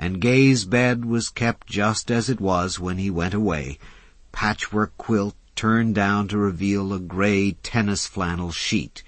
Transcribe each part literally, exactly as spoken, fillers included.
and Gay's bed was kept just as it was when he went away, patchwork quilt turned down to reveal a gray tennis flannel sheet.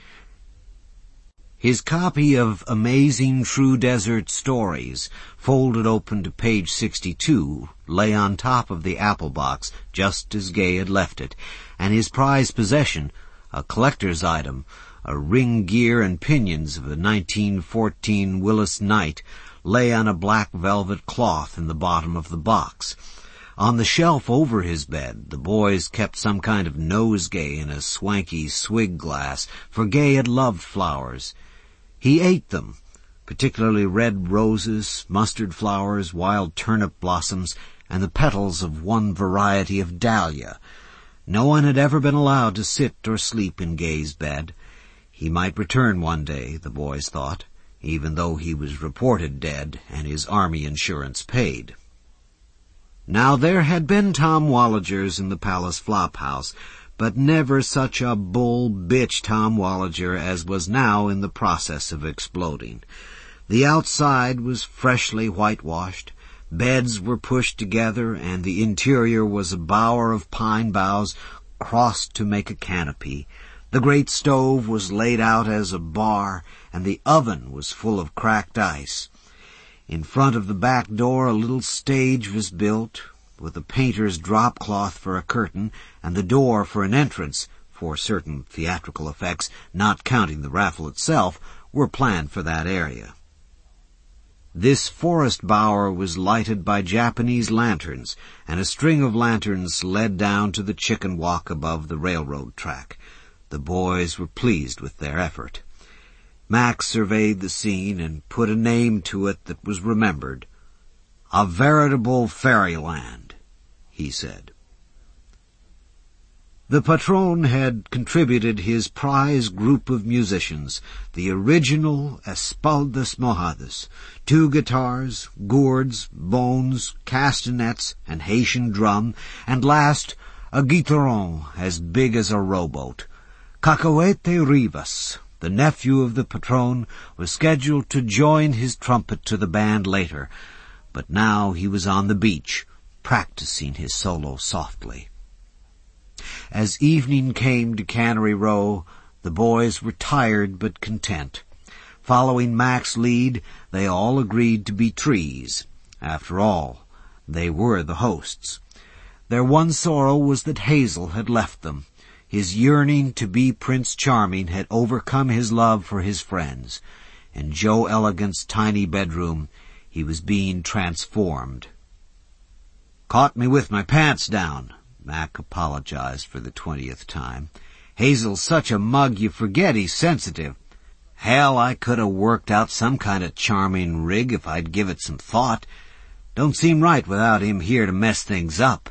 His copy of Amazing True Desert Stories, folded open to page sixty-two, lay on top of the apple box just as Gay had left it, and his prized possession, a collector's item, a ring gear and pinions of a nineteen fourteen Willis Knight, lay on a black velvet cloth in the bottom of the box. On the shelf over his bed, the boys kept some kind of nosegay in a swanky swig glass, for Gay had loved flowers. He ate them, particularly red roses, mustard flowers, wild turnip blossoms, and the petals of one variety of dahlia. No one had ever been allowed to sit or sleep in Gay's bed. He might return one day, the boys thought, even though he was reported dead and his army insurance paid. Now there had been Tom Wollagers in the Palace Flophouse, but never such a bull bitch Tom Wollager as was now in the process of exploding. The outside was freshly whitewashed, beds were pushed together, and the interior was a bower of pine boughs crossed to make a canopy. The great stove was laid out as a bar, and the oven was full of cracked ice. In front of the back door a little stage was built, with a painter's drop-cloth for a curtain, and the door for an entrance, for certain theatrical effects, not counting the raffle itself, were planned for that area. This forest bower was lighted by Japanese lanterns, and a string of lanterns led down to the chicken walk above the railroad track. The boys were pleased with their effort. Mac surveyed the scene and put a name to it that was remembered. A veritable fairyland, he said. The patron had contributed his prize group of musicians, the original Espaldas Mojadas, two guitars, gourds, bones, castanets, and Haitian drum, and last, a guitarron as big as a rowboat. Cacahuete Rivas, the nephew of the patron, was scheduled to join his trumpet to the band later, but now he was on the beach, practicing his solo softly. As evening came to Cannery Row, the boys were tired but content. Following Mac's lead, they all agreed to be trees. After all, they were the hosts. Their one sorrow was that Hazel had left them. His yearning to be Prince Charming had overcome his love for his friends. In Joe Elegant's tiny bedroom, he was being transformed. "Caught me with my pants down," Mac apologized for the twentieth time. "Hazel's such a mug you forget he's sensitive. Hell, I could have worked out some kind of charming rig if I'd give it some thought. Don't seem right without him here to mess things up."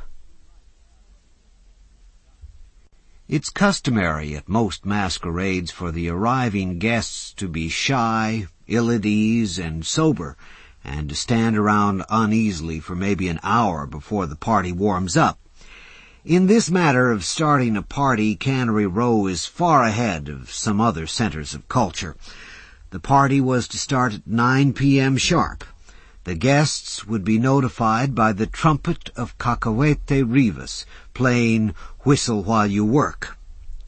It's customary at most masquerades for the arriving guests to be shy, ill at ease, and sober, and to stand around uneasily for maybe an hour before the party warms up. In this matter of starting a party, Cannery Row is far ahead of some other centers of culture. The party was to start at nine p.m. sharp. The guests would be notified by the trumpet of Cacahuete Rivas, playing Whistle While You Work.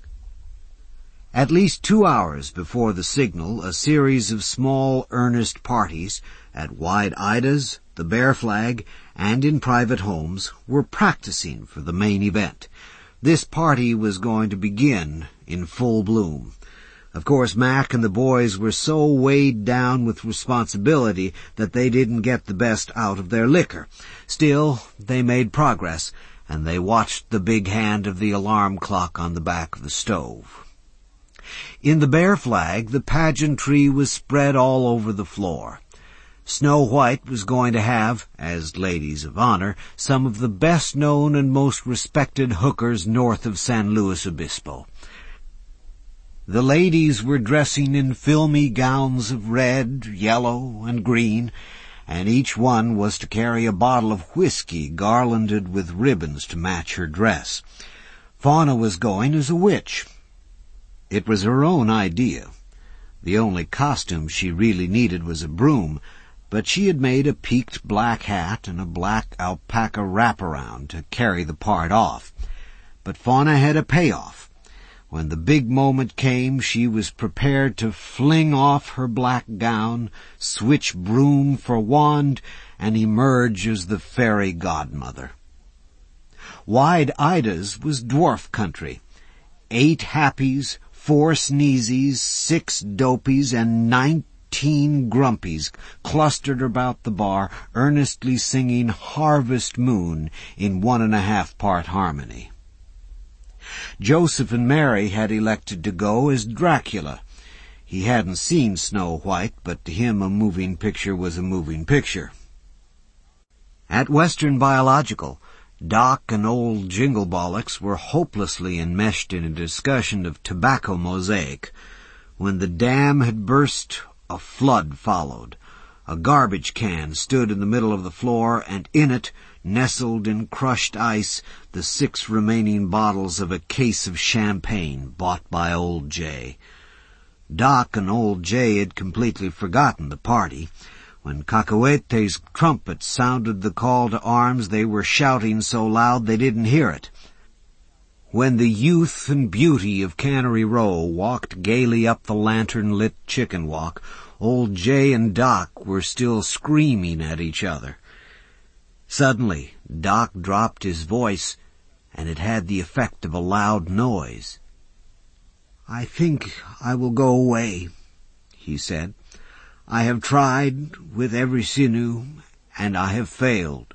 At least two hours before the signal, a series of small, earnest parties at Wide Ida's, the Bear Flag, and in private homes were practicing for the main event. This party was going to begin in full bloom. Of course, Mac and the boys were so weighed down with responsibility that they didn't get the best out of their liquor. Still, they made progress, and they watched the big hand of the alarm clock on the back of the stove. In the Bear Flag, the pageantry was spread all over the floor. Snow White was going to have, as ladies of honor, some of the best-known and most respected hookers north of San Luis Obispo. The ladies were dressing in filmy gowns of red, yellow, and green, and each one was to carry a bottle of whiskey garlanded with ribbons to match her dress. Fauna was going as a witch. It was her own idea. The only costume she really needed was a broom, but she had made a peaked black hat and a black alpaca wraparound to carry the part off. But Fauna had a payoff. When the big moment came, she was prepared to fling off her black gown, switch broom for wand, and emerge as the fairy godmother. Wide Ida's was dwarf country. Eight happies, four sneezies, six dopies, and nineteen grumpies clustered about the bar, earnestly singing Harvest Moon in one and a half part harmony. Joseph and Mary had elected to go as Dracula. He hadn't seen Snow White, but to him a moving picture was a moving picture. At Western Biological, Doc and old Jinglebollocks were hopelessly enmeshed in a discussion of tobacco mosaic. When the dam had burst, a flood followed. A garbage can stood in the middle of the floor, and in it, nestled in crushed ice, the six remaining bottles of a case of champagne bought by Old Jay. Doc and Old Jay had completely forgotten the party. When Cacahuete's trumpet sounded the call to arms, they were shouting so loud they didn't hear it. When the youth and beauty of Cannery Row walked gaily up the lantern-lit chicken walk, Old Jay and Doc were still screaming at each other. Suddenly, Doc dropped his voice, and it had the effect of a loud noise. "I think I will go away," he said. "I have tried with every sinew, and I have failed."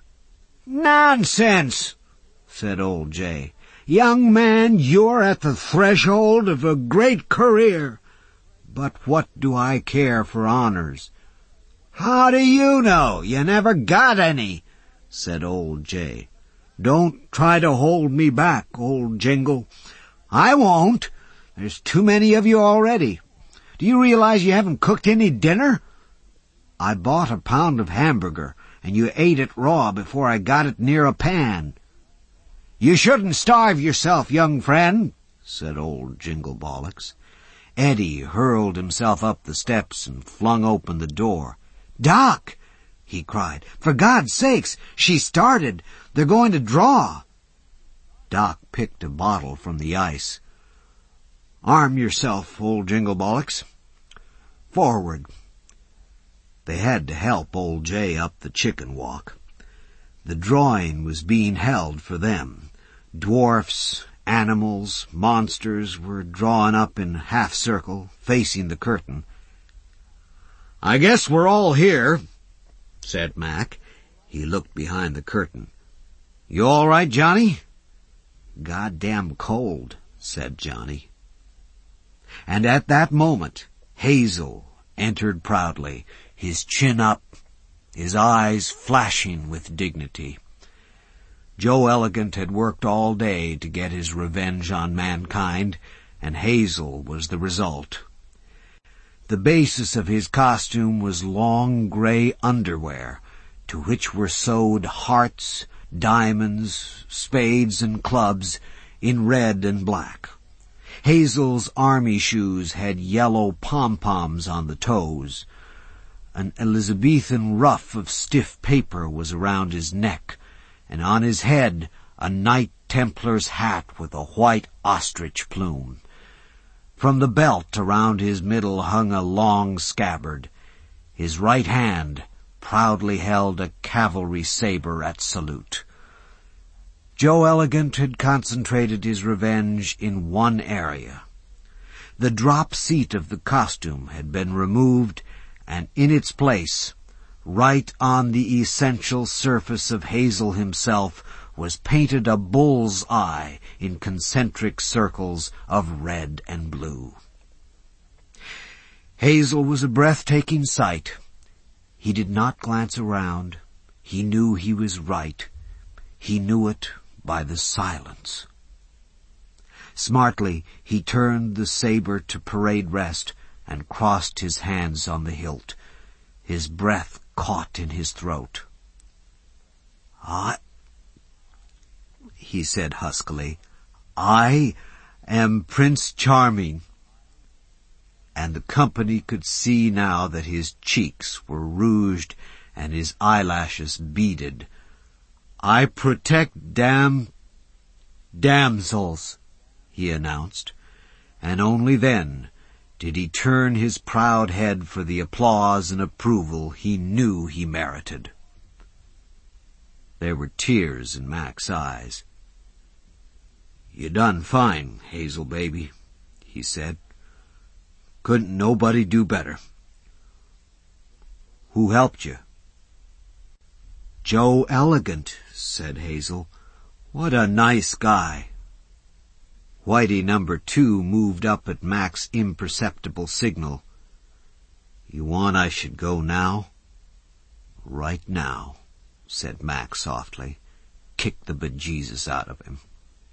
"Nonsense," said Old Jay. "Young man, you're at the threshold of a great career." "But what do I care for honors?" "How do you know? You never got any," said Old Jay. "Don't try to hold me back, Old Jingle." "I won't. There's too many of you already. Do you realize you haven't cooked any dinner?" "I bought a pound of hamburger, and you ate it raw before I got it near a pan." "You shouldn't starve yourself, young friend," said old Jinglebollocks. Eddie hurled himself up the steps and flung open the door. "Doc!" he cried. "For God's sakes, she started. They're going to draw." Doc picked a bottle from the ice. "Arm yourself, old Jinglebollocks. Forward." They had to help Old Jay up the chicken walk. The drawing was being held for them. Dwarfs, animals, monsters were drawn up in half-circle, facing the curtain. "I guess we're all here," said Mac. He looked behind the curtain. "You all right, Johnny?" "Goddamn cold," said Johnny. And at that moment, Hazel entered proudly, his chin up, his eyes flashing with dignity. Joe Elegant had worked all day to get his revenge on mankind, and Hazel was the result. The basis of his costume was long gray underwear, to which were sewed hearts, diamonds, spades, and clubs in red and black. Hazel's army shoes had yellow pom-poms on the toes. An Elizabethan ruff of stiff paper was around his neck, and on his head a Knight Templar's hat with a white ostrich plume. From the belt around his middle hung a long scabbard. His right hand proudly held a cavalry saber at salute. Joe Elegant had concentrated his revenge in one area. The drop seat of the costume had been removed, and in its place, right on the essential surface of Hazel himself, was painted a bull's eye in concentric circles of red and blue. Hazel was a breathtaking sight. He did not glance around. He knew he was right. He knew it by the silence. Smartly, he turned the saber to parade rest and crossed his hands on the hilt. His breath caught in his throat. "I," he said huskily, "I am Prince Charming." and the company could see now that his cheeks were rouged and his eyelashes beaded. "I protect dam... damsels," he announced, and only then did he turn his proud head for the applause and approval he knew he merited. There were tears in Mac's eyes. "You done fine, Hazel baby," he said. "Couldn't nobody do better. Who helped you?" "Joe Elegant," said Hazel. "What a nice guy." Whitey number two moved up at Mac's imperceptible signal. "You want I should go now?" "Right now," said Mac softly. "Kick the bejesus out of him."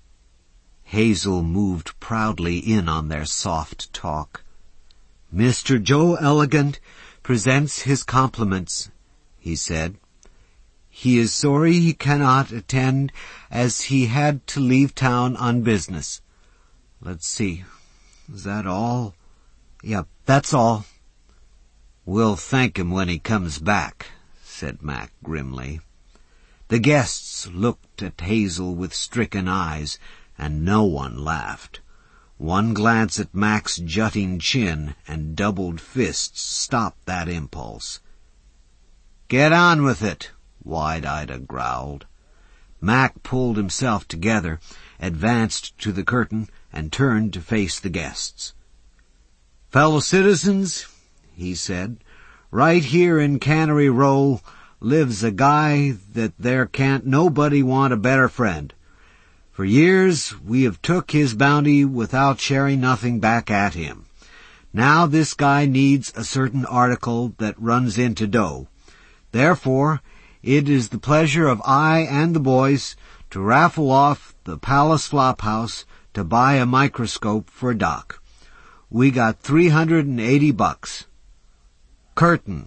Hazel moved proudly in on their soft talk. "Mister Joe Elegant presents his compliments," he said. "He is sorry he cannot attend, as he had to leave town on business. Let's see, is that all? Yep, that's all." "We'll thank him when he comes back," said Mac grimly. The guests looked at Hazel with stricken eyes, and no one laughed. One glance at Mac's jutting chin and doubled fists stopped that impulse. "Get on with it," Wide-Ida growled. Mac pulled himself together, advanced to the curtain, and turned to face the guests. "Fellow citizens," he said, "right here in Cannery Row lives a guy that there can't nobody want a better friend. For years we have took his bounty without sharing nothing back at him. Now this guy needs a certain article that runs into dough. Therefore, it is the pleasure of I and the boys to raffle off the Palace Flophouse to buy a microscope for Doc. We got three hundred and eighty bucks. Curtain."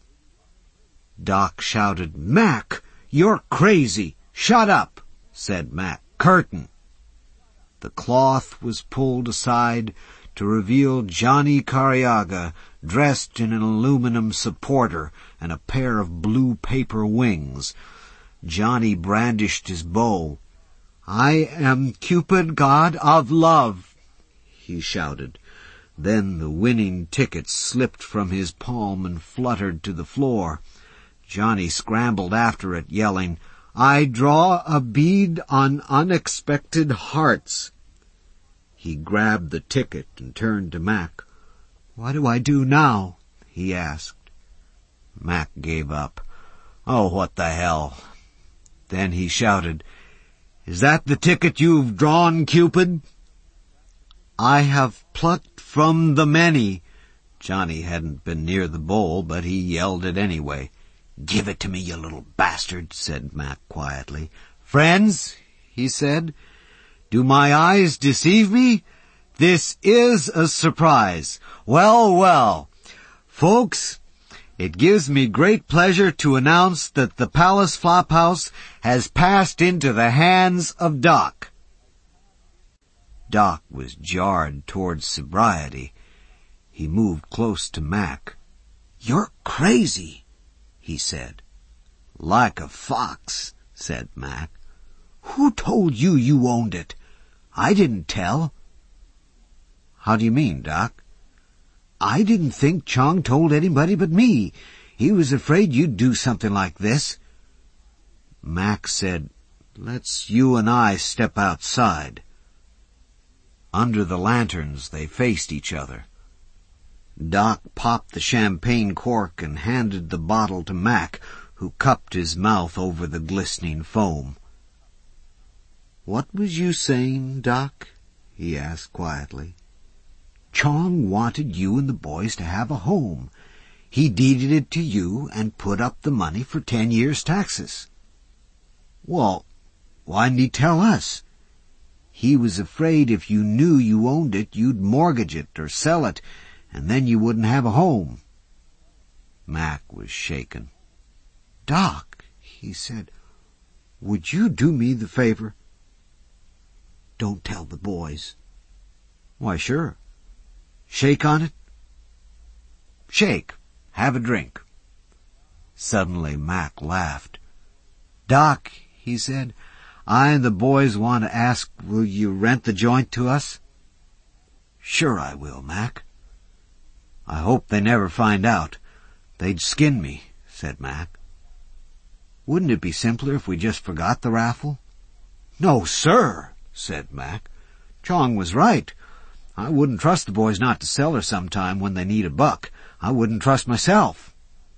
Doc shouted, "Mac, you're crazy! Shut up!" said Mac. "Curtain." The cloth was pulled aside to reveal Johnny Cariaga, dressed in an aluminum supporter and a pair of blue paper wings. Johnny brandished his bow. "I am Cupid, god of love," he shouted. Then the winning ticket slipped from his palm and fluttered to the floor. Johnny scrambled after it, yelling, "I draw a bead on unexpected hearts." He grabbed the ticket and turned to Mac. "What do I do now?" he asked. Mac gave up. "Oh, what the hell." Then he shouted, "Is that the ticket you've drawn, Cupid?" "I have plucked from the many." Johnny hadn't been near the bowl, but he yelled it anyway. "Give it to me, you little bastard," said Mac quietly. "Friends," he said, "do my eyes deceive me? This is a surprise. Well, well, folks, it gives me great pleasure to announce that the Palace Flophouse has passed into the hands of Doc." Doc was jarred towards sobriety. He moved close to Mac. "You're crazy," he said. "Like a fox," said Mac. "Who told you you owned it? I didn't tell." "How do you mean, Doc?" "I didn't think Chong told anybody but me. He was afraid you'd do something like this." Mac said, "Let's you and I step outside." Under the lanterns they faced each other. Doc popped the champagne cork and handed the bottle to Mac, who cupped his mouth over the glistening foam. "What was you saying, Doc?" he asked quietly. "Chong wanted you and the boys to have a home. He deeded it to you and put up the money for ten years' taxes." "Well, why didn't he tell us?" "He was afraid if you knew you owned it, you'd mortgage it or sell it, and then you wouldn't have a home." Mac was shaken. "Doc," he said, "would you do me the favor?" "Don't tell the boys." "Why, sure." "Shake on it?" Shake. Have a drink." Suddenly Mac laughed. "Doc," he said, "I and the boys want to ask, will you rent the joint to us?" "Sure I will, Mac." "I hope they never find out. They'd skin me," said Mac. "Wouldn't it be simpler if we just forgot the raffle?" "No, sir," said Mac. "Chong was right. I wouldn't trust the boys not to sell her sometime when they need a buck. I wouldn't trust myself."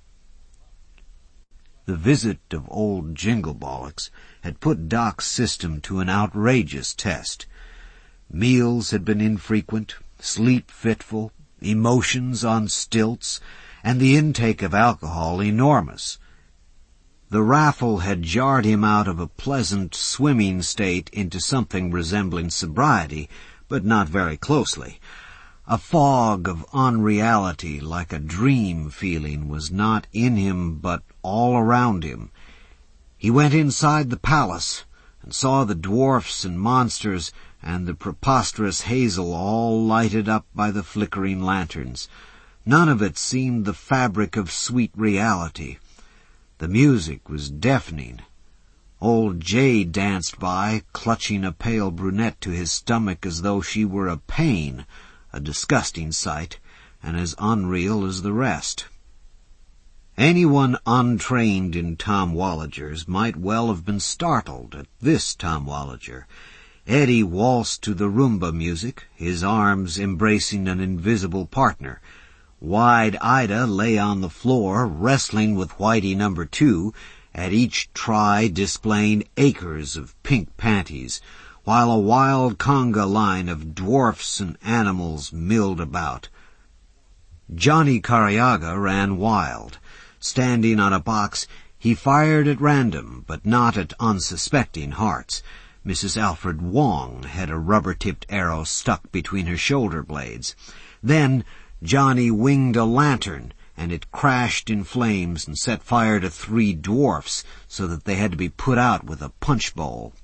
The visit of old Jinglebollocks had put Doc's system to an outrageous test. Meals had been infrequent, sleep fitful, emotions on stilts, and the intake of alcohol enormous. The raffle had jarred him out of a pleasant swimming state into something resembling sobriety, but not very closely. A fog of unreality, like a dream feeling, was not in him but all around him. He went inside the palace and saw the dwarfs and monsters and the preposterous Hazel all lighted up by the flickering lanterns. None of it seemed the fabric of sweet reality. The music was deafening. Old Jay danced by, clutching a pale brunette to his stomach as though she were a pain, a disgusting sight, and as unreal as the rest. Anyone untrained in Tomwologers might well have been startled at this Tomwologer. Eddie waltzed to the rumba music, his arms embracing an invisible partner. Wide Ida lay on the floor, wrestling with Whitey number two, at each try displaying acres of pink panties, while a wild conga line of dwarfs and animals milled about. Johnny Cariaga ran wild. Standing on a box, he fired at random, but not at unsuspecting hearts. Missus Alfred Wong had a rubber-tipped arrow stuck between her shoulder blades. Then Johnny winged a lantern, and it crashed in flames and set fire to three dwarfs, so that they had to be put out with a punch bowl.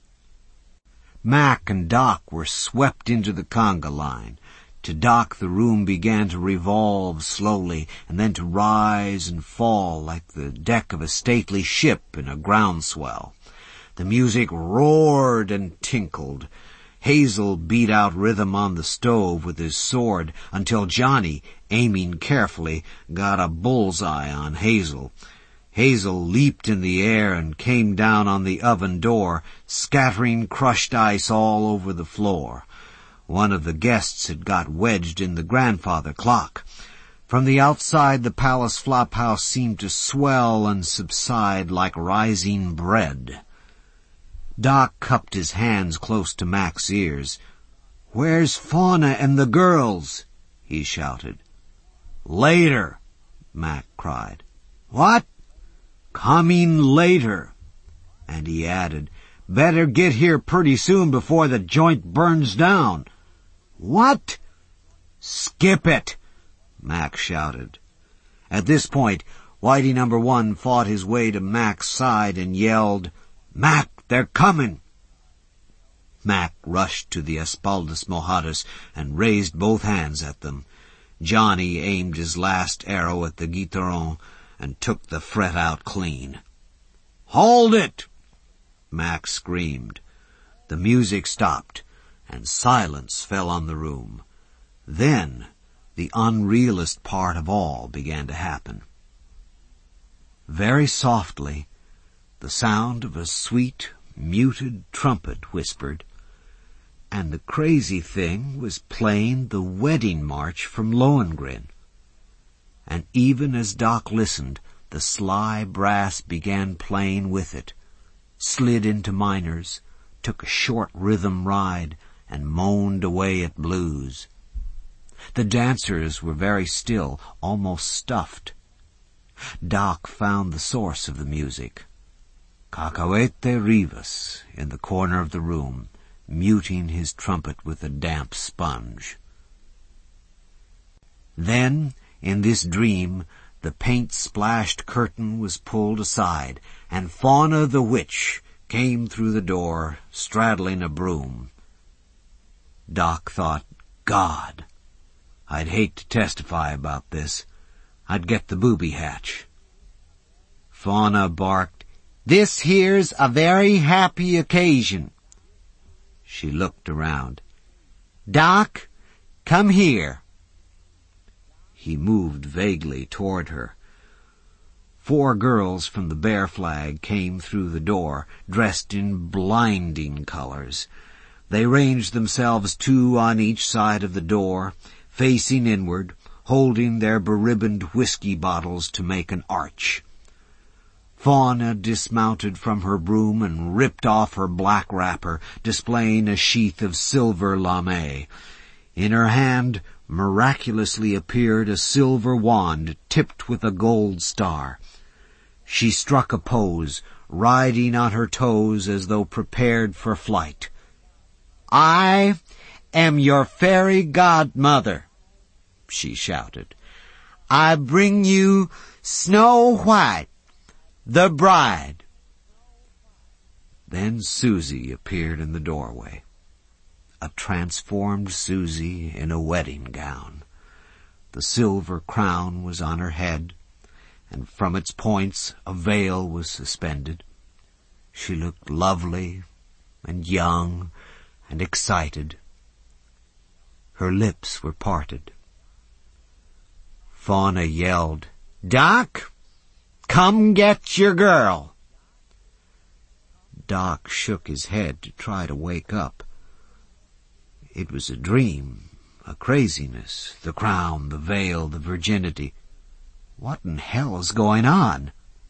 Mac and Doc were swept into the conga line. To Doc the room began to revolve slowly, and then to rise and fall like the deck of a stately ship in a groundswell. The music roared and tinkled. Hazel beat out rhythm on the stove with his sword until Johnny, aiming carefully, got a bullseye on Hazel. Hazel leaped in the air and came down on the oven door, scattering crushed ice all over the floor. One of the guests had got wedged in the grandfather clock. From the outside, the palace flophouse seemed to swell and subside like rising bread. Doc cupped his hands close to Mac's ears. "Where's Fauna and the girls?" he shouted. "Later," Mac cried. "What?" "Coming later." And he added, "Better get here pretty soon before the joint burns down." "What?" "Skip it," Mac shouted. At this point, Whitey number one fought his way to Mac's side and yelled, "Mac, they're coming!" Mac rushed to the Espaldas Mojadas and raised both hands at them. Johnny aimed his last arrow at the guitarron and took the fret out clean. "Hold it!" Mac screamed. The music stopped, and silence fell on the room. Then the unrealist part of all began to happen. Very softly, the sound of a sweet, muted trumpet whispered, and the crazy thing was playing the wedding march from Lohengrin. And even as Doc listened, the sly brass began playing with it, slid into minors, took a short rhythm ride, and moaned away at blues. The dancers were very still, almost stuffed. Doc found the source of the music. Cacahuete Rivas, in the corner of the room, muting his trumpet with a damp sponge. Then, in this dream, the paint-splashed curtain was pulled aside, and Fauna the witch came through the door, straddling a broom. Doc thought, God, I'd hate to testify about this, I'd get the booby hatch. Fauna barked, "This here's a very happy occasion." She looked around. "Doc, come here." He moved vaguely toward her. Four girls from the Bear Flag came through the door, dressed in blinding colors. They ranged themselves two on each side of the door, facing inward, holding their beribboned whiskey bottles to make an arch. Fauna dismounted from her broom and ripped off her black wrapper, displaying a sheath of silver lame. In her hand miraculously appeared a silver wand tipped with a gold star. She struck a pose, riding on her toes as though prepared for flight. "I am your fairy godmother," she shouted. "I bring you Snow White, the bride." Then Susie appeared in the doorway, a transformed Susie in a wedding gown. The silver crown was on her head, and from its points a veil was suspended. She looked lovely and young and excited. Her lips were parted. Fauna yelled, "Doc, come get your girl." Doc shook his head to try to wake up. It was a dream, a craziness, the crown, the veil, the virginity. What in hell is going on?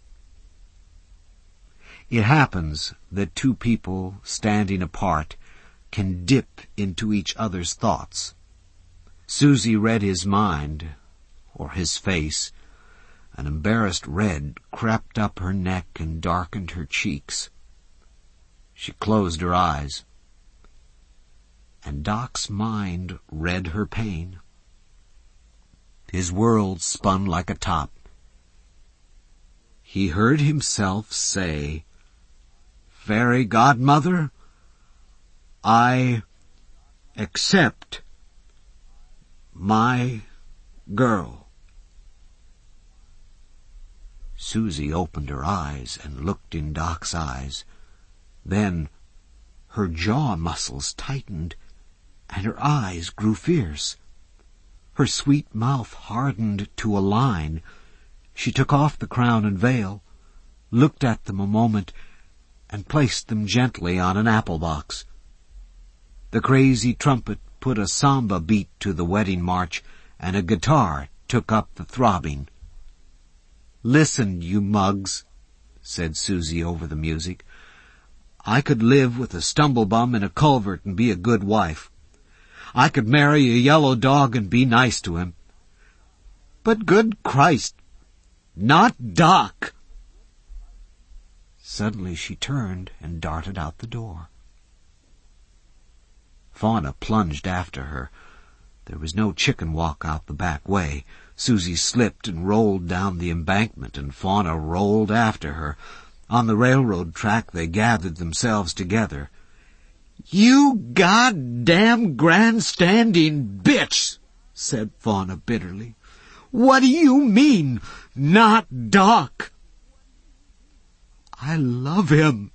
It happens that two people standing apart can dip into each other's thoughts. Susie read his mind, or his face. An embarrassed red crept up her neck and darkened her cheeks. She closed her eyes, and Doc's mind read her pain. His world spun like a top. He heard himself say, "Fairy godmother, I accept my girl." Susie opened her eyes and looked in Doc's eyes. Then her jaw muscles tightened, and her eyes grew fierce. Her sweet mouth hardened to a line. She took off the crown and veil, looked at them a moment, and placed them gently on an apple box. The crazy trumpet put a samba beat to the wedding march, and a guitar took up the throbbing. "Listen, you mugs," said Susie over the music. "I could live with a stumblebum in a culvert and be a good wife. I could marry a yellow dog and be nice to him. But good Christ, not Doc!" Suddenly she turned and darted out the door. Fauna plunged after her. There was no chicken walk out the back way. Susie slipped and rolled down the embankment, and Fauna rolled after her. On the railroad track they gathered themselves together. "You goddamn grandstanding bitch," said Fauna bitterly. "What do you mean, not Doc?" "I love him,"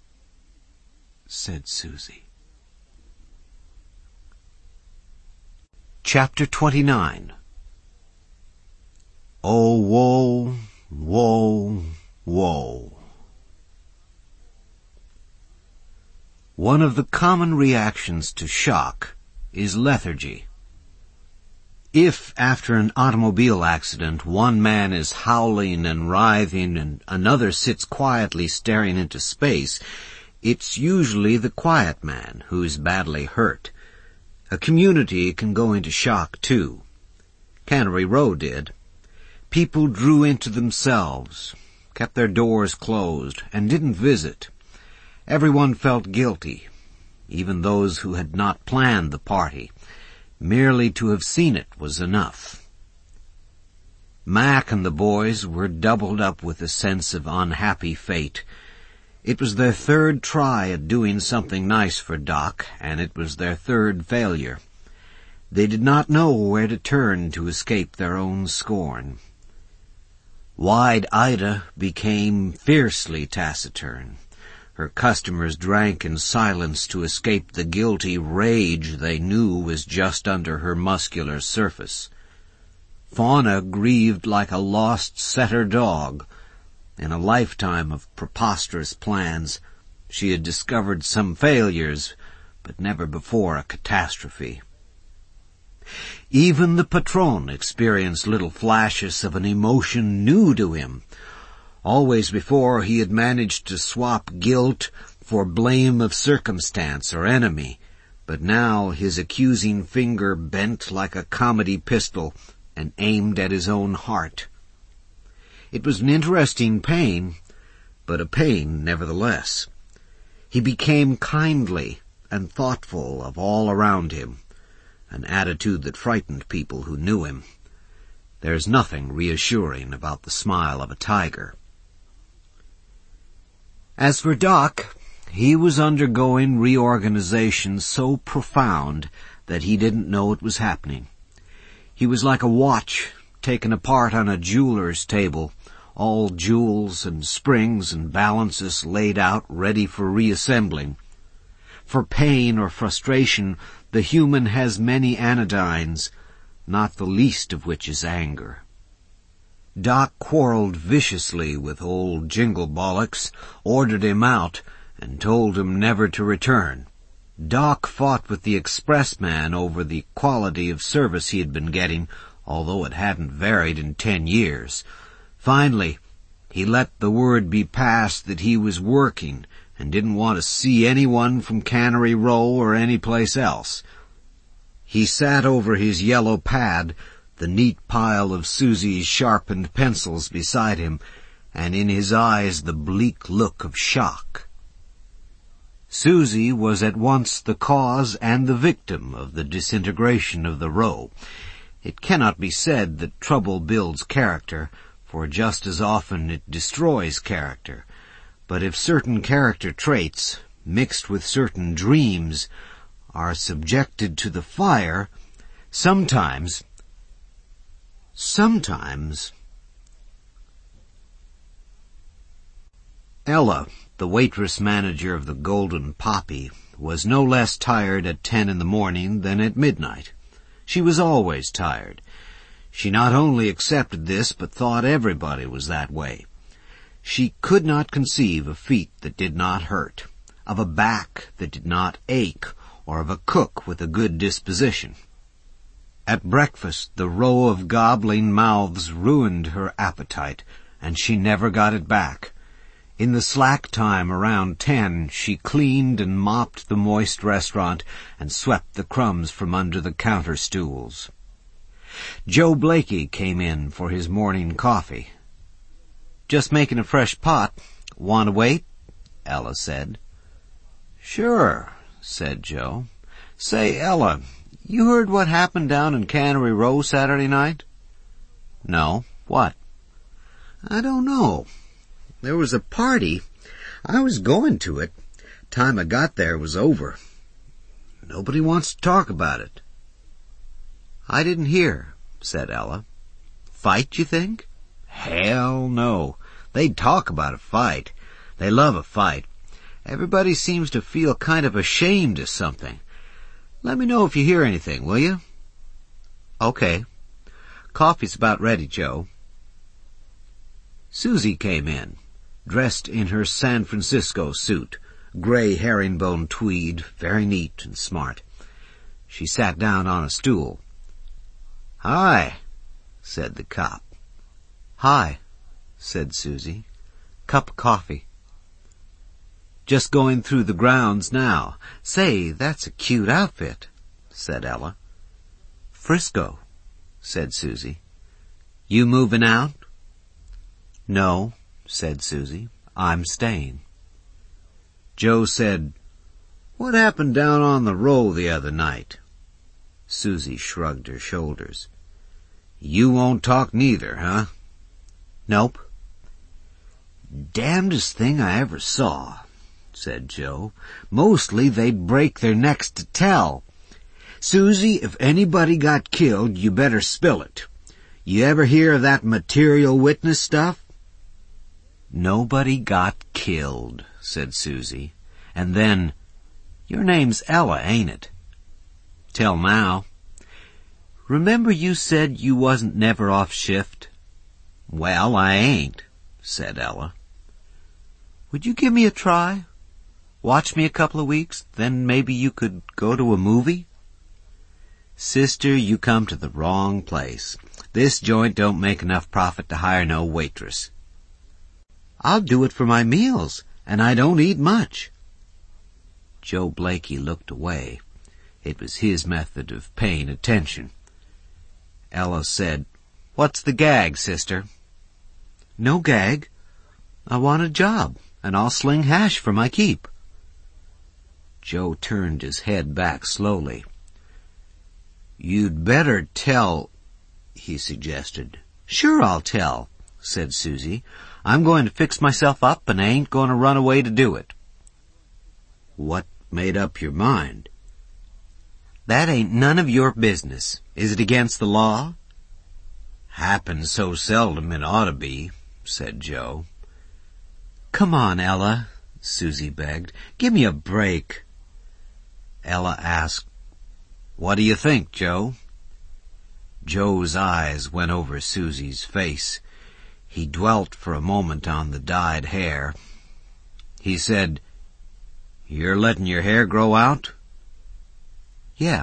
said Susie. Chapter twenty-nine. Oh, woe, woe, woe. One of the common reactions to shock is lethargy. If, after an automobile accident, one man is howling and writhing and another sits quietly staring into space, it's usually the quiet man who's badly hurt. A community can go into shock, too. Cannery Row did. People drew into themselves, kept their doors closed, and didn't visit. Everyone felt guilty, even those who had not planned the party. Merely to have seen it was enough. Mac and the boys were doubled up with a sense of unhappy fate. It was their third try at doing something nice for Doc, and it was their third failure. They did not know where to turn to escape their own scorn. Wide Ida became fiercely taciturn. Her customers drank in silence to escape the guilty rage they knew was just under her muscular surface. Fauna grieved like a lost setter dog. In a lifetime of preposterous plans, she had discovered some failures, but never before a catastrophe. Even the patron experienced little flashes of an emotion new to him. Always before he had managed to swap guilt for blame of circumstance or enemy, but now his accusing finger bent like a comedy pistol and aimed at his own heart. It was an interesting pain, but a pain nevertheless. He became kindly and thoughtful of all around him, an attitude that frightened people who knew him. There's nothing reassuring about the smile of a tiger. As for Doc, he was undergoing reorganization so profound that he didn't know it was happening. He was like a watch taken apart on a jeweler's table, all jewels and springs and balances laid out ready for reassembling. For pain or frustration, the human has many anodynes, not the least of which is anger. Doc quarreled viciously with old Jinglebollocks, ordered him out, and told him never to return. Doc fought with the expressman over the quality of service he had been getting, although it hadn't varied in ten years. Finally, he let the word be passed that he was working and didn't want to see anyone from Cannery Row or any place else. He sat over his yellow pad, the neat pile of Susie's sharpened pencils beside him, and in his eyes the bleak look of shock. Susie was at once the cause and the victim of the disintegration of the Row. It cannot be said that trouble builds character, for just as often it destroys character. But if certain character traits, mixed with certain dreams, are subjected to the fire, sometimes, sometimes... Ella, the waitress manager of the Golden Poppy, was no less tired at ten in the morning than at midnight. She was always tired. She not only accepted this, but thought everybody was that way. She could not conceive of feet that did not hurt, of a back that did not ache, or of a cook with a good disposition. At breakfast, the row of gobbling mouths ruined her appetite, and she never got it back. In the slack time around ten, she cleaned and mopped the moist restaurant and swept the crumbs from under the counter stools. Joe Blakey came in for his morning coffee. "Just making a fresh pot. Want to wait?" Ella said. "Sure," said Joe. "Say, Ella, you heard what happened down in Cannery Row Saturday night?" "No. What?" "I don't know. There was a party. I was going to it. Time I got there it was over. Nobody wants to talk about it." "I didn't hear," said Ella. "Fight, you think?" "Hell no. They'd talk about a fight. They love a fight. Everybody seems to feel kind of ashamed of something. Let me know if you hear anything, will you?" "Okay. Coffee's about ready, Joe." Susie came in, dressed in her San Francisco suit, gray herringbone tweed, very neat and smart. She sat down on a stool. "Hi," said the cop. "Hi," said Susie. "Cup of coffee." "Just going through the grounds now. Say, that's a cute outfit," said Ella. "Frisco," said Susie. "You moving out?" "No," said Susie. "I'm staying." Joe said, "What happened down on the row the other night?" Susie shrugged her shoulders. "You won't talk neither, huh?" "Nope." "Damnedest thing I ever saw," said Joe. "Mostly they break their necks to tell. Susie, if anybody got killed, you better spill it. You ever hear of that material witness stuff?" "Nobody got killed," said Susie. And then, "Your name's Ella, ain't it?" "Till now." "Remember you said you wasn't never off shift?" "Well, I ain't," said Ella. "Would you give me a try? Watch me a couple of weeks, then maybe you could go to a movie?" "Sister, you come to the wrong place. This joint don't make enough profit to hire no waitress." "I'll do it for my meals, and I don't eat much." Joe Blakey looked away. It was his method of paying attention. Ella said, "What's the gag, sister?" "No gag. I want a job, and I'll sling hash for my keep." Joe turned his head back slowly. "You'd better tell," he suggested. "Sure I'll tell," said Susie. "I'm going to fix myself up, and I ain't going to run away to do it." "What made up your mind?" "That ain't none of your business. Is it against the law?" "Happens so seldom it ought to be," said Joe. "Come on, Ella," Susie begged. "Give me a break." Ella asked, "What do you think, Joe?" Joe's eyes went over Susie's face. He dwelt for a moment on the dyed hair. He said, "You're letting your hair grow out?" "Yeah."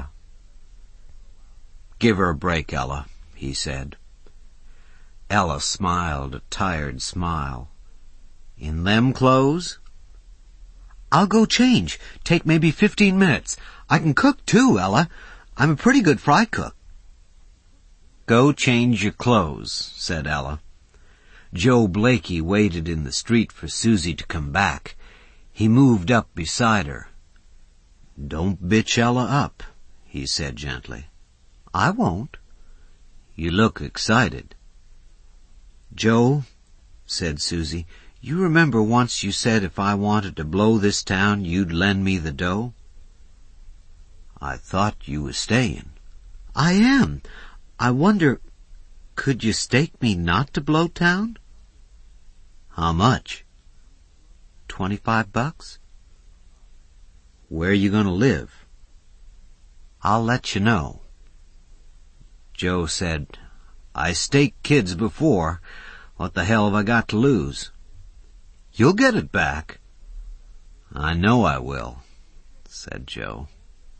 "Give her a break, Ella," he said. Ella smiled a tired smile. "In them clothes?" "I'll go change. Take maybe fifteen minutes. I can cook too, Ella. I'm a pretty good fry cook." "Go change your clothes," said Ella. Joe Blakey waited in the street for Susie to come back. He moved up beside her. "Don't bitch Ella up," he said gently. "I won't." "You look excited." "Joe," said Susie, "you remember once you said if I wanted to blow this town, you'd lend me the dough?" "I thought you was staying." "I am. I wonder, could you stake me not to blow town?" "How much?" Twenty-five bucks." "Where you gonna live?" "I'll let you know." Joe said, "I staked kids before. What the hell have I got to lose?" "You'll get it back." "I know I will," said Joe.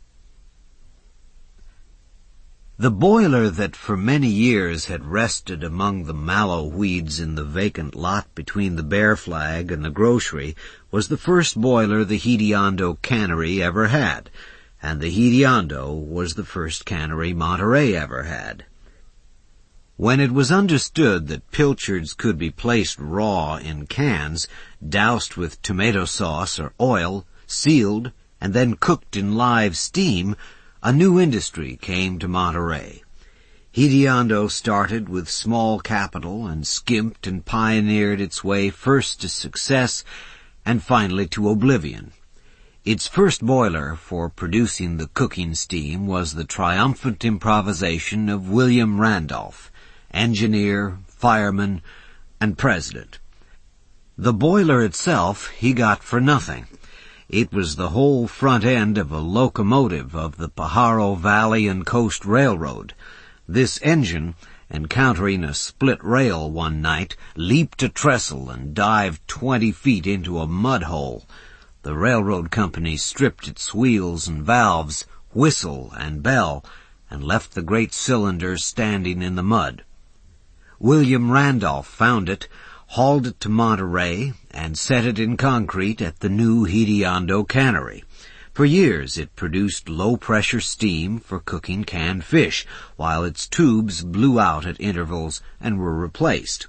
The boiler that for many years had rested among the mallow weeds in the vacant lot between the Bear Flag and the grocery was the first boiler the Hidiondo cannery ever had, and the Hidiondo was the first cannery Monterey ever had. When it was understood that pilchards could be placed raw in cans, doused with tomato sauce or oil, sealed, and then cooked in live steam, a new industry came to Monterey. Hidiondo started with small capital and skimped and pioneered its way first to success and finally to oblivion. Its first boiler for producing the cooking steam was the triumphant improvisation of William Randolph, engineer, fireman, and president. The boiler itself he got for nothing. It was the whole front end of a locomotive of the Pajaro Valley and Coast Railroad. This engine, encountering a split rail one night, leaped a trestle and dived twenty feet into a mud hole. The railroad company stripped its wheels and valves, whistle and bell, and left the great cylinder standing in the mud. William Randolph found it, hauled it to Monterey, and set it in concrete at the new Hidiondo cannery. For years it produced low-pressure steam for cooking canned fish, while its tubes blew out at intervals and were replaced.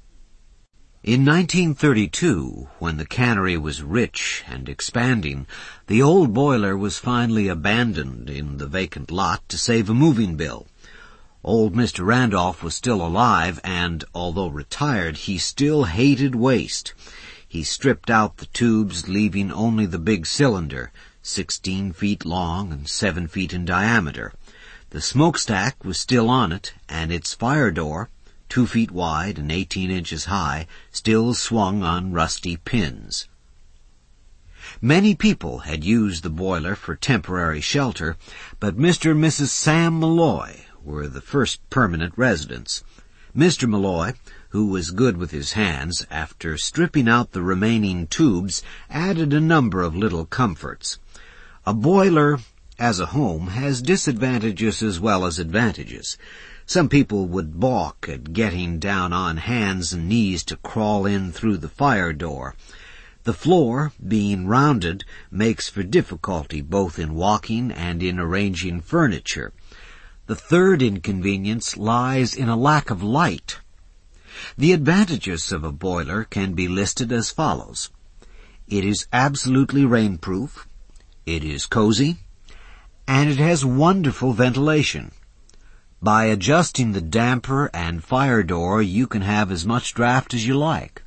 In nineteen thirty-two, when the cannery was rich and expanding, the old boiler was finally abandoned in the vacant lot to save a moving bill. Old Mister Randolph was still alive, and, although retired, he still hated waste. He stripped out the tubes, leaving only the big cylinder, sixteen feet long and seven feet in diameter. The smokestack was still on it, and its fire door, two feet wide and eighteen inches high, still swung on rusty pins. Many people had used the boiler for temporary shelter, but Mister and Missus Sam Malloy were the first permanent residents. Mister Malloy, who was good with his hands, after stripping out the remaining tubes, added a number of little comforts. A boiler, as a home, has disadvantages as well as advantages. Some people would balk at getting down on hands and knees to crawl in through the fire door. The floor, being rounded, makes for difficulty both in walking and in arranging furniture. The third inconvenience lies in a lack of light. The advantages of a boiler can be listed as follows. It is absolutely rainproof, it is cozy, and it has wonderful ventilation. By adjusting the damper and fire door, you can have as much draft as you like.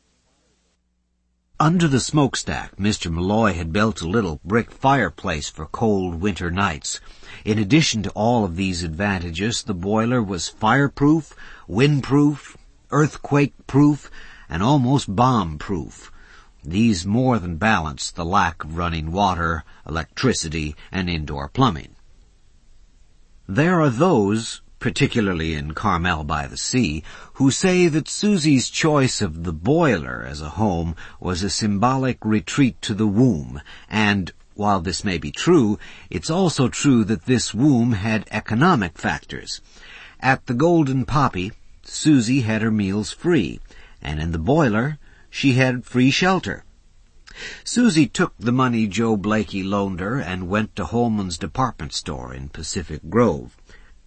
Under the smokestack, Mister Malloy had built a little brick fireplace for cold winter nights. In addition to all of these advantages, the boiler was fireproof, windproof, earthquake-proof, and almost bomb-proof. These more than balanced the lack of running water, electricity, and indoor plumbing. There are those, particularly in Carmel by the Sea, who say that Susie's choice of the boiler as a home was a symbolic retreat to the womb, and, while this may be true, it's also true that this womb had economic factors. At the Golden Poppy, Susie had her meals free, and in the boiler, she had free shelter. Susie took the money Joe Blakey loaned her and went to Holman's department store in Pacific Grove.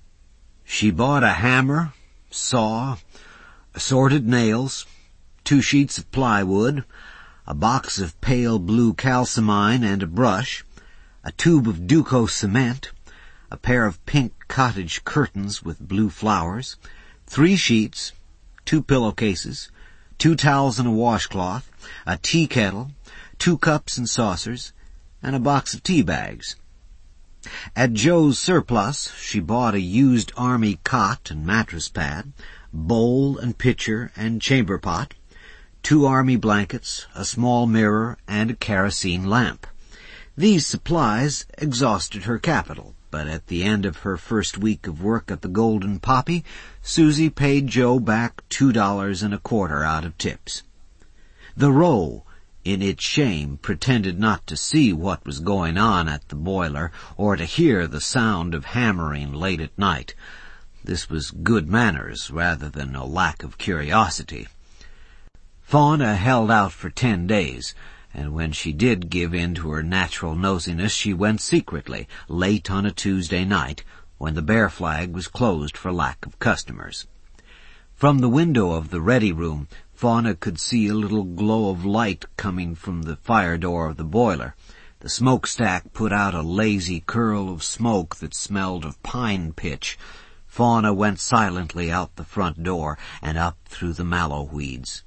She bought a hammer, saw, assorted nails, two sheets of plywood, a box of pale blue calcimine and a brush, a tube of Duco cement, a pair of pink cottage curtains with blue flowers, three sheets, two pillowcases, two towels and a washcloth, a tea kettle, two cups and saucers, and a box of tea bags. At Joe's surplus, she bought a used army cot and mattress pad, bowl and pitcher and chamber pot, two army blankets, a small mirror, and a kerosene lamp. These supplies exhausted her capital, but at the end of her first week of work at the Golden Poppy, Susie paid Joe back two dollars and a quarter out of tips. The row, in its shame, pretended not to see what was going on at the boiler or to hear the sound of hammering late at night. This was good manners rather than a lack of curiosity. Fauna held out for ten days, and when she did give in to her natural nosiness, she went secretly, late on a Tuesday night, when the Bear Flag was closed for lack of customers. From the window of the ready room, Fauna could see a little glow of light coming from the fire door of the boiler. The smokestack put out a lazy curl of smoke that smelled of pine pitch. Fauna went silently out the front door and up through the mallow weeds.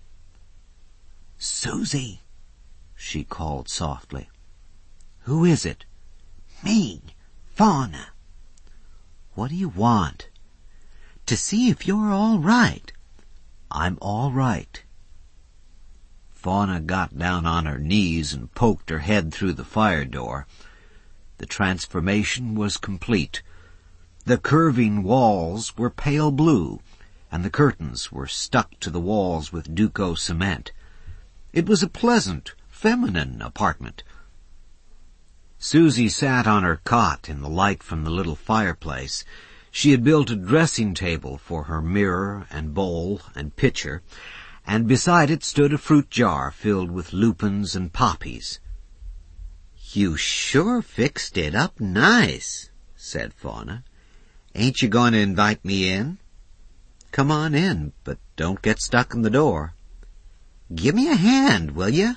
"Susie," she called softly. "Who is it?" "Me, Fauna." "What do you want?" "To see if you're all right." "I'm all right." Fauna got down on her knees and poked her head through the fire door. The transformation was complete. The curving walls were pale blue, and the curtains were stuck to the walls with Duco cement. It was a pleasant, feminine apartment. Susie sat on her cot in the light from the little fireplace. She had built a dressing table for her mirror and bowl and pitcher, and beside it stood a fruit jar filled with lupins and poppies. "You sure fixed it up nice," said Fauna. "Ain't you going to invite me in?" "Come on in, but don't get stuck in the door." "Give me a hand, will you?"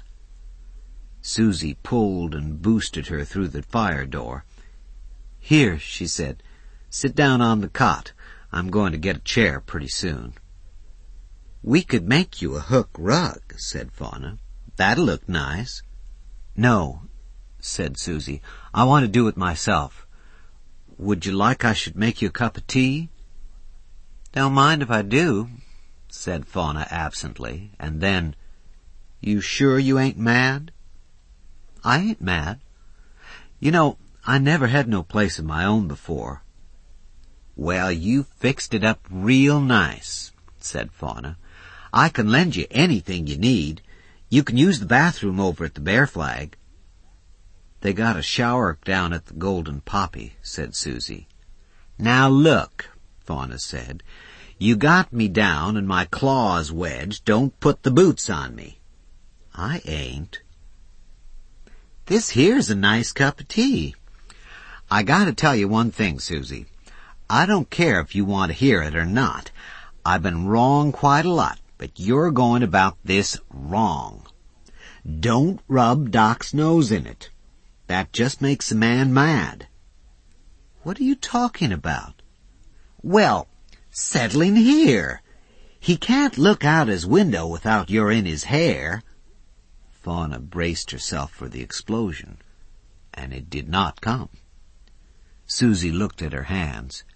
Susie pulled and boosted her through the fire door. "Here," she said. "Sit down on the cot. I'm going to get a chair pretty soon." "We could make you a hook rug," said Fauna. "That'll look nice." "No," said Susie. "I want to do it myself." Would you like I should make you a cup of tea? Don't mind if I do, said Fauna absently, and then, You sure you ain't mad? I ain't mad. You know, I never had no place of my own before. Well, you fixed it up real nice, said Fauna. I can lend you anything you need. You can use the bathroom over at the Bear Flag. They got a shower down at the Golden Poppy, said Susie. Now look, Fauna said. You got me down and my claws wedged. Don't put the boots on me. I ain't. This here's a nice cup of tea. I gotta tell you one thing, Susie. I don't care if you want to hear it or not. I've been wrong quite a lot, but you're going about this wrong. Don't rub Doc's nose in it. That just makes a man mad. What are you talking about? Well, settling here. He can't look out his window without you're in his hair. Fauna braced herself for the explosion, and it did not come. Susie looked at her hands.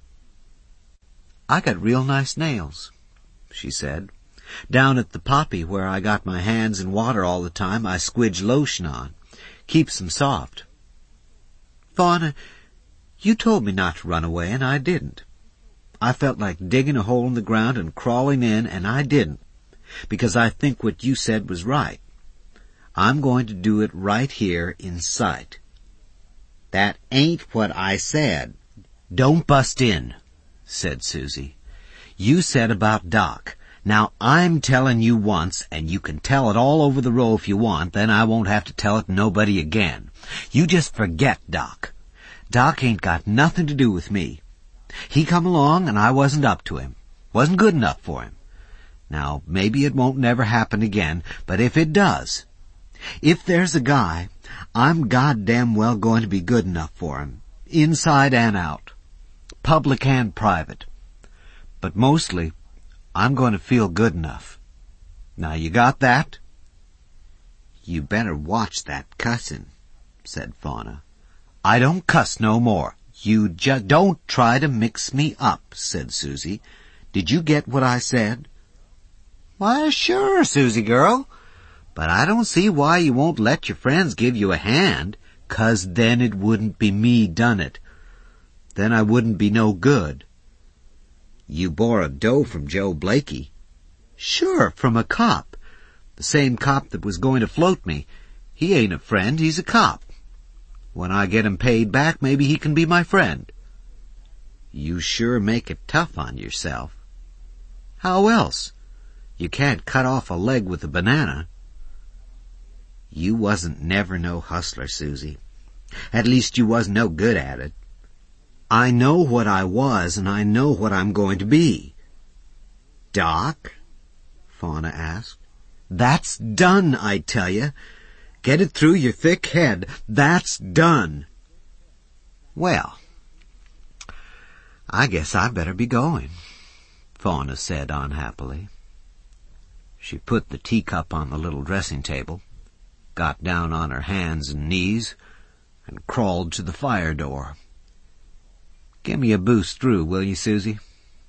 I got real nice nails, she said. Down at the Poppy, where I got my hands in water all the time, I squidge lotion on. Keeps them soft. Fauna, you told me not to run away, and I didn't. I felt like digging a hole in the ground and crawling in, and I didn't, because I think what you said was right. I'm going to do it right here in sight. That ain't what I said. Don't bust in, said Susie. You said about Doc. Now I'm telling you once, and you can tell it all over the row if you want, then I won't have to tell it to nobody again. You just forget Doc. Doc ain't got nothing to do with me. He come along and I wasn't up to him. Wasn't good enough for him. Now, maybe it won't never happen again, but if it does, if there's a guy, I'm goddamn well going to be good enough for him, inside and out, public and private. But mostly, I'm going to feel good enough. Now, you got that? You better watch that cussin', said Fauna. I don't cuss no more. You just don't try to mix me up, said Susie. Did you get what I said? Why, sure, Susie girl. But I don't see why you won't let your friends give you a hand, 'cause then it wouldn't be me done it. Then I wouldn't be no good. You borrowed dough from Joe Blakey. Sure, from a cop. The same cop that was going to float me. He ain't a friend, he's a cop. When I get him paid back, maybe he can be my friend. You sure make it tough on yourself. How else? You can't cut off a leg with a banana. You wasn't never no hustler, Susie. At least you wasn't no good at it. I know what I was, and I know what I'm going to be. Doc? Fauna asked. That's done, I tell you. Get it through your thick head. That's done. Well, I guess I better be going, Fauna said unhappily. She put the teacup on the little dressing table, got down on her hands and knees, and crawled to the fire door. Give me a boost through, will you, Susie?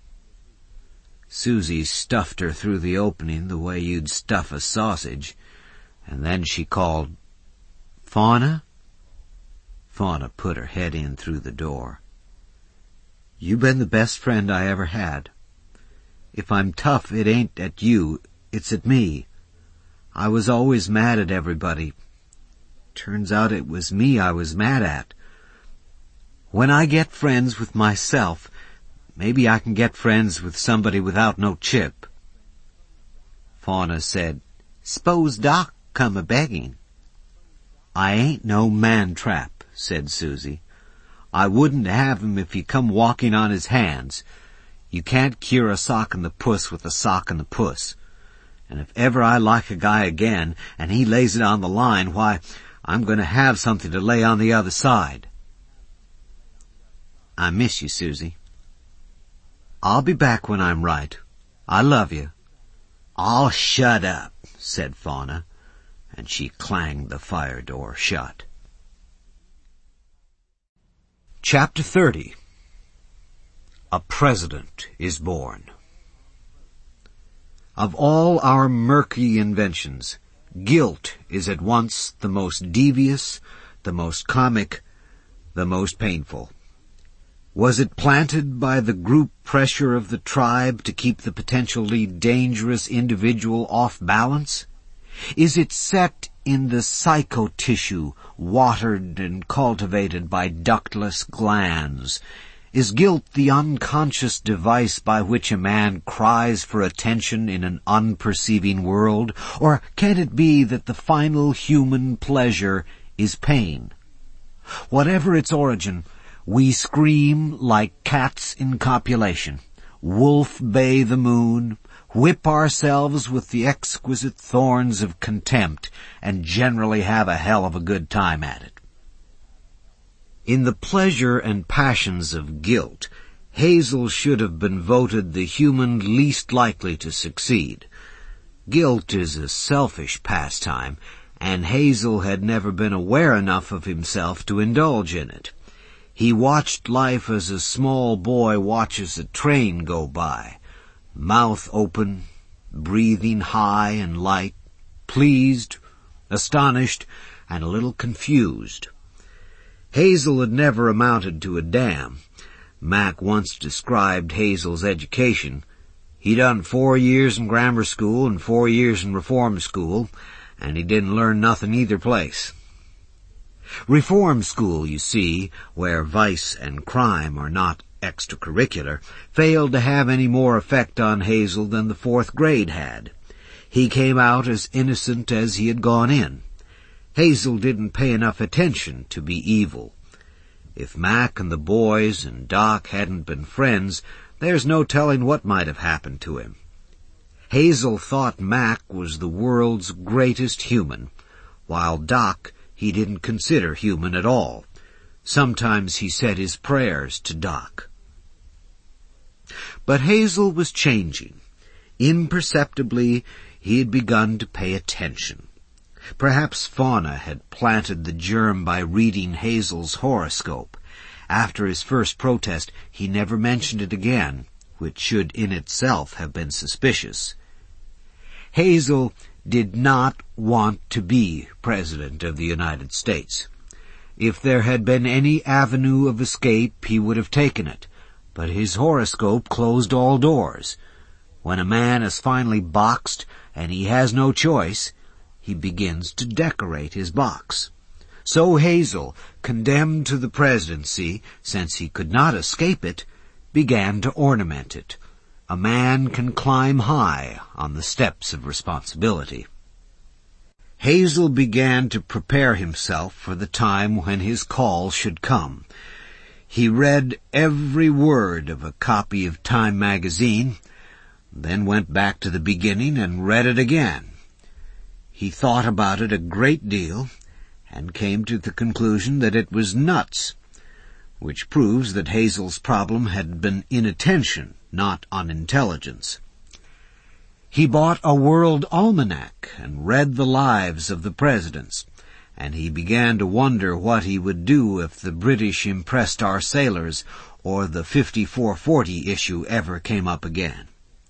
Susie stuffed her through the opening the way you'd stuff a sausage, and then she called, Fauna? Fauna put her head in through the door. You been the best friend I ever had. If I'm tough, it ain't at you, it's at me. I was always mad at everybody. Turns out it was me I was mad at. When I get friends with myself, maybe I can get friends with somebody without no chip. Fauna said, S'pose Doc come a-begging. I ain't no man-trap, said Susie. I wouldn't have him if he come walking on his hands. You can't cure a sock in the puss with a sock in the puss. And if ever I like a guy again, and he lays it on the line, why, I'm going to have something to lay on the other side. I miss you, Susie. I'll be back when I'm right. I love you. I'll shut up, said Fauna, and she clanged the fire door shut. Chapter thirty. A President is Born. Of all our murky inventions, guilt is at once the most devious, the most comic, the most painful. Was it planted by the group pressure of the tribe to keep the potentially dangerous individual off balance? Is it set in the psychotissue, watered and cultivated by ductless glands? Is guilt the unconscious device by which a man cries for attention in an unperceiving world? Or can it be that the final human pleasure is pain? Whatever its origin, we scream like cats in copulation, wolf bay the moon, whip ourselves with the exquisite thorns of contempt, and generally have a hell of a good time at it. In the pleasure and passions of guilt, Hazel should have been voted the human least likely to succeed. Guilt is a selfish pastime, and Hazel had never been aware enough of himself to indulge in it. He watched life as a small boy watches a train go by, mouth open, breathing high and light, pleased, astonished, and a little confused. Hazel had never amounted to a damn. Mac once described Hazel's education. He done four years in grammar school and four years in reform school, and he didn't learn nothing either place. Reform school, you see, where vice and crime are not extracurricular, failed to have any more effect on Hazel than the fourth grade had. He came out as innocent as he had gone in. Hazel didn't pay enough attention to be evil. If Mac and the boys and Doc hadn't been friends, there's no telling what might have happened to him. Hazel thought Mac was the world's greatest human, while Doc he didn't consider human at all. Sometimes he said his prayers to Doc. But Hazel was changing. Imperceptibly, he had begun to pay attention. Perhaps Fauna had planted the germ by reading Hazel's horoscope. After his first protest, he never mentioned it again, which should in itself have been suspicious. Hazel did not want to be President of the United States. If there had been any avenue of escape, he would have taken it, but his horoscope closed all doors. When a man is finally boxed and he has no choice, he begins to decorate his box. So Hazel, condemned to the presidency, since he could not escape it, began to ornament it. A man can climb high on the steps of responsibility. Hazel began to prepare himself for the time when his call should come. He read every word of a copy of Time magazine, then went back to the beginning and read it again. He thought about it a great deal, and came to the conclusion that it was nuts, which proves that Hazel's problem had been inattention, not unintelligence. He bought a world almanac and read the lives of the presidents, and he began to wonder what he would do if the British impressed our sailors or the fifty-four forty issue ever came up again.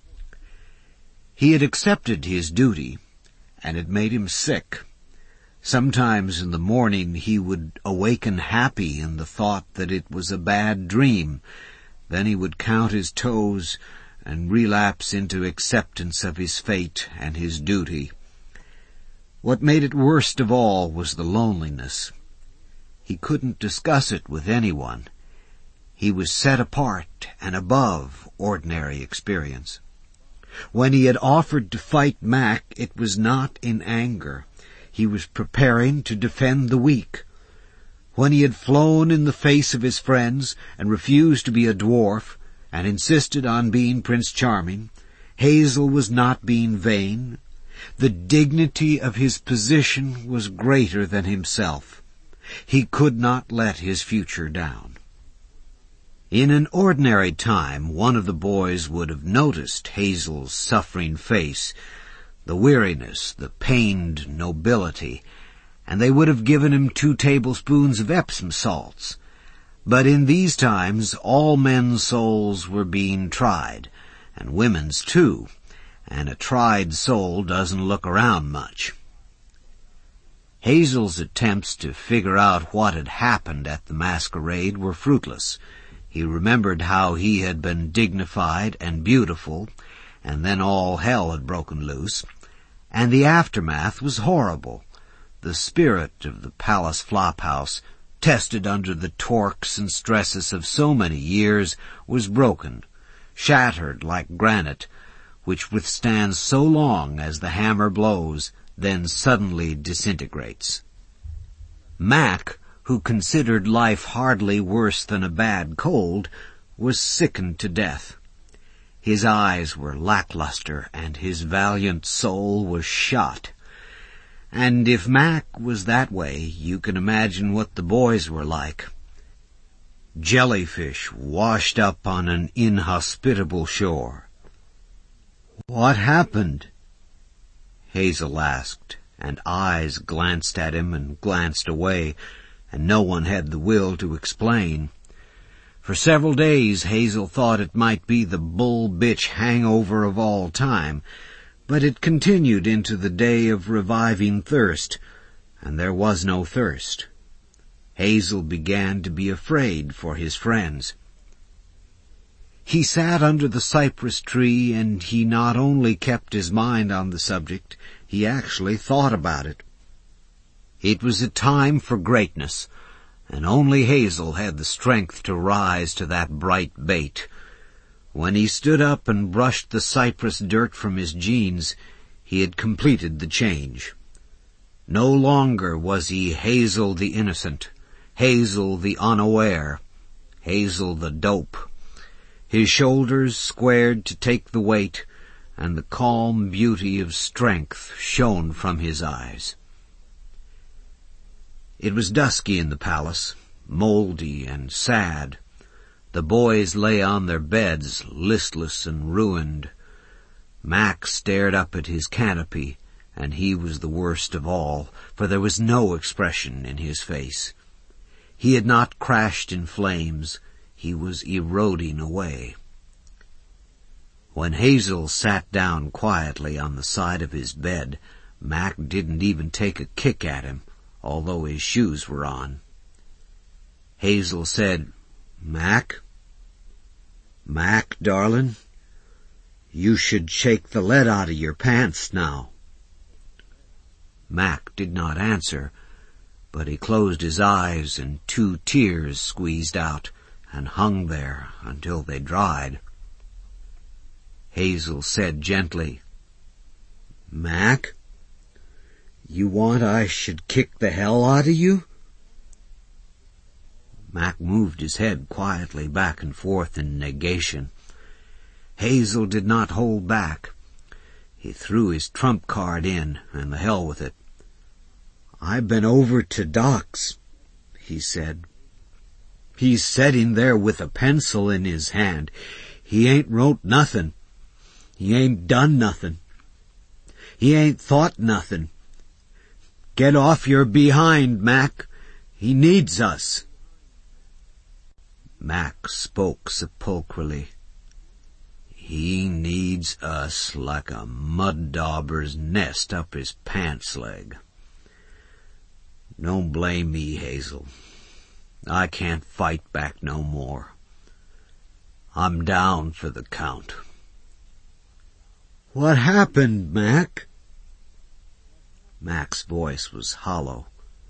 He had accepted his duty, and it made him sick. Sometimes in the morning he would awaken happy in the thought that it was a bad dream. Then he would count his toes and relapse into acceptance of his fate and his duty. What made it worst of all was the loneliness. He couldn't discuss it with anyone. He was set apart and above ordinary experience. When he had offered to fight Mac, it was not in anger. He was preparing to defend the weak. When he had flown in the face of his friends and refused to be a dwarf and insisted on being Prince Charming, Hazel was not being vain. The dignity of his position was greater than himself. He could not let his future down. In an ordinary time, one of the boys would have noticed Hazel's suffering face, the weariness, the pained nobility, and they would have given him two tablespoons of Epsom salts. But in these times all men's souls were being tried, and women's too, and a tried soul doesn't look around much. Hazel's attempts to figure out what had happened at the masquerade were fruitless. He remembered how he had been dignified and beautiful, and then all hell had broken loose, and the aftermath was horrible. The spirit of the palace flophouse, tested under the torques and stresses of so many years, was broken, shattered like granite, which withstands so long as the hammer blows, then suddenly disintegrates. Mac, who considered life hardly worse than a bad cold, was sickened to death. His eyes were lackluster, and his valiant soul was shot. And if Mac was that way, you can imagine what the boys were like. Jellyfish washed up on an inhospitable shore. "What happened?" Hazel asked, and eyes glanced at him and glanced away, and no one had the will to explain. For several days Hazel thought it might be the bull-bitch hangover of all time, but it continued into the day of reviving thirst, and there was no thirst. Hazel began to be afraid for his friends. He sat under the cypress tree, and he not only kept his mind on the subject, he actually thought about it. It was a time for greatness, and only Hazel had the strength to rise to that bright bait. When he stood up and brushed the cypress dirt from his jeans, he had completed the change. No longer was he Hazel the innocent, Hazel the unaware, Hazel the dope. His shoulders squared to take the weight, and the calm beauty of strength shone from his eyes. It was dusky in the palace, mouldy and sad. The boys lay on their beds, listless and ruined. Mac stared up at his canopy, and he was the worst of all, for there was no expression in his face. He had not crashed in flames. He was eroding away. When Hazel sat down quietly on the side of his bed, Mac didn't even take a kick at him, although his shoes were on. Hazel said, "Mac, Mac, darling, you should shake the lead out of your pants now." Mac did not answer, but he closed his eyes and two tears squeezed out and hung there until they dried. Hazel said gently, "Mac, you want I should kick the hell out of you?" Mac moved his head quietly back and forth in negation. Hazel did not hold back. He threw his trump card in, and the hell with it. "I've been over to Doc's," he said. "He's setting there with a pencil in his hand. He ain't wrote nothin'. He ain't done nothin'. He ain't thought nothin'. Get off your behind, Mac. He needs us." Mac spoke sepulchrally. "He needs us like a mud dauber's nest up his pants leg. Don't blame me, Hazel. I can't fight back no more. I'm down for the count." "What happened, Mac?" Mac's voice was hollow.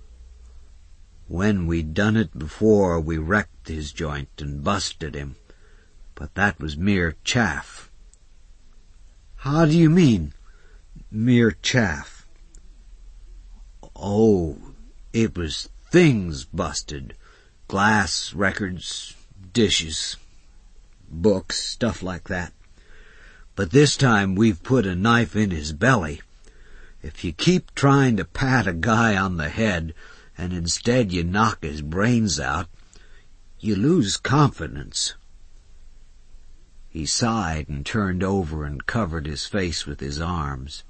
"When we'd done it before, we wrecked his joint and busted him, but that was mere chaff." "How do you mean, mere chaff?" "Oh, it was things busted. Glass, records, dishes, books, stuff like that. But this time we've put a knife in his belly. If you keep trying to pat a guy on the head, and instead you knock his brains out, you lose confidence." He sighed and turned over and covered his face with his arms.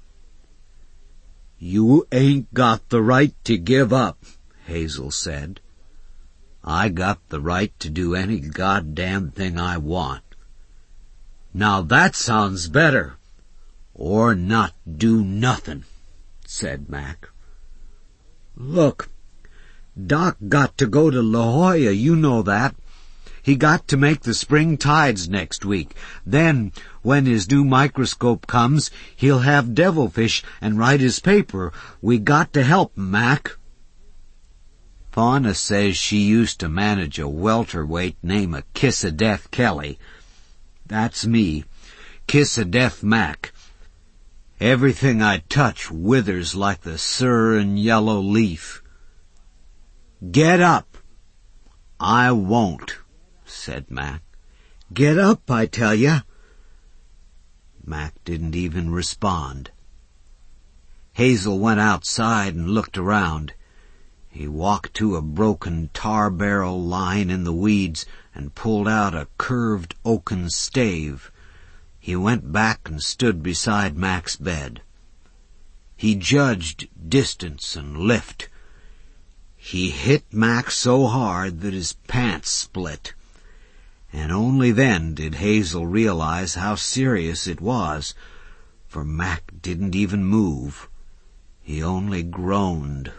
"You ain't got the right to give up," Hazel said. I got the right to do any goddamn thing I want. Now that sounds better. Or not do nothing, said Mac. Look, Doc got to go to La Jolla, you know that. He got to make the spring tides next week. Then, when his new microscope comes, he'll have devilfish and write his paper. We got to help him, Mac. Fauna says she used to manage a welterweight named a Kiss-o-Death Kelly. That's me, Kiss-o-Death Mac. Everything I touch withers like the sur-and yellow leaf. Get up. I won't, said Mac. Get up, I tell ya. Mac didn't even respond. Hazel went outside and looked around. He walked to a broken tar barrel lying in the weeds and pulled out a curved oaken stave. He went back and stood beside Mac's bed. He judged distance and lift. He hit Mac so hard that his pants split. And only then did Hazel realize how serious it was, for Mac didn't even move. He only groaned.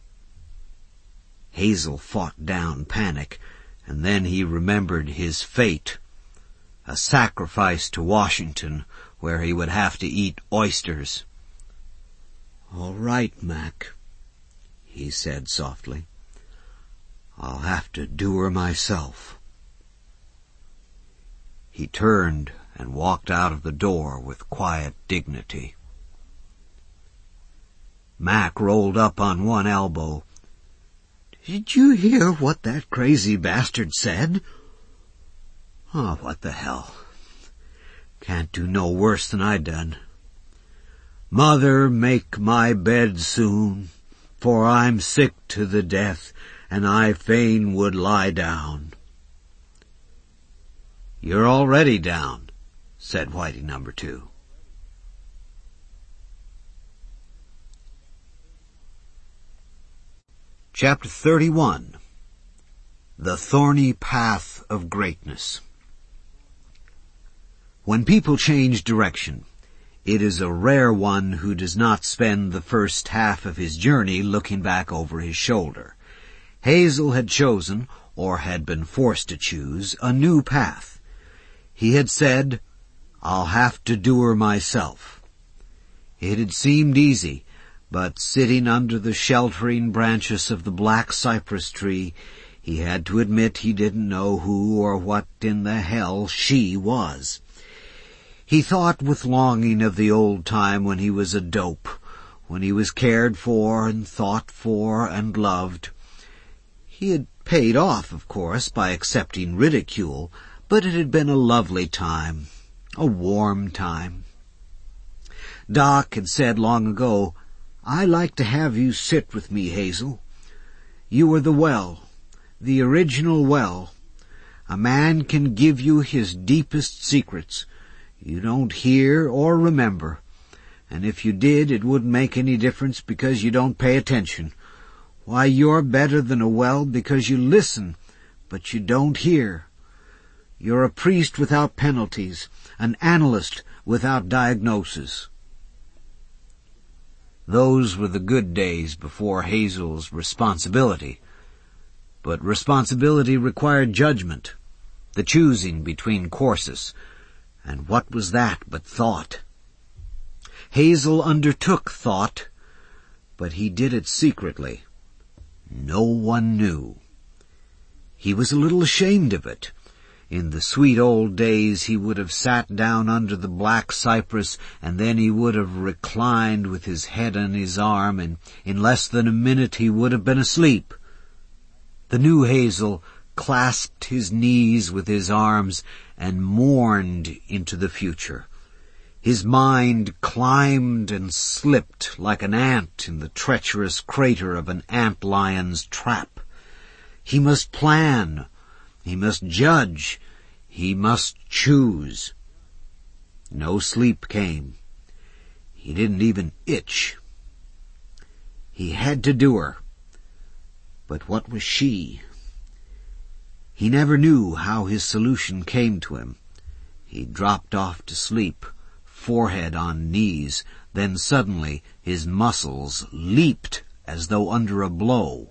Hazel fought down panic, and then he remembered his fate. A sacrifice to Washington, where he would have to eat oysters. All right, Mac, he said softly. I'll have to do her myself. He turned and walked out of the door with quiet dignity. Mac rolled up on one elbow. Did you hear what that crazy bastard said? Oh, what the hell. Can't do no worse than I done. Mother, make my bed soon, for I'm sick to the death, and I fain would lie down. You're already down, said Whitey number two. Chapter thirty-one. The Thorny Path of Greatness. When people change direction, it is a rare one who does not spend the first half of his journey looking back over his shoulder. Hazel had chosen, or had been forced to choose, a new path. He had said, I'll have to do her myself. It had seemed easy, but sitting under the sheltering branches of the black cypress tree, he had to admit he didn't know who or what in the hell she was. He thought with longing of the old time when he was a dope, when he was cared for and thought for and loved. He had paid off, of course, by accepting ridicule, but it had been a lovely time, a warm time. Doc had said long ago, I like to have you sit with me, Hazel. You are the well, the original well. A man can give you his deepest secrets. You don't hear or remember, and if you did, it wouldn't make any difference because you don't pay attention. Why, you're better than a well because you listen, but you don't hear. You're a priest without penalties, an analyst without diagnosis. Those were the good days before Hazel's responsibility. But responsibility required judgment, the choosing between courses. And what was that but thought? Hazel undertook thought, but he did it secretly. No one knew. He was a little ashamed of it. In the sweet old days he would have sat down under the black cypress, and then he would have reclined with his head on his arm, and in less than a minute he would have been asleep. The new Hazel clasped his knees with his arms and mourned into the future. His mind climbed and slipped like an ant in the treacherous crater of an ant-lion's trap. He must plan. He must judge. He must choose. No sleep came. He didn't even itch. He had to do her. But what was she? He never knew how his solution came to him. He dropped off to sleep, forehead on knees, then suddenly his muscles leaped as though under a blow.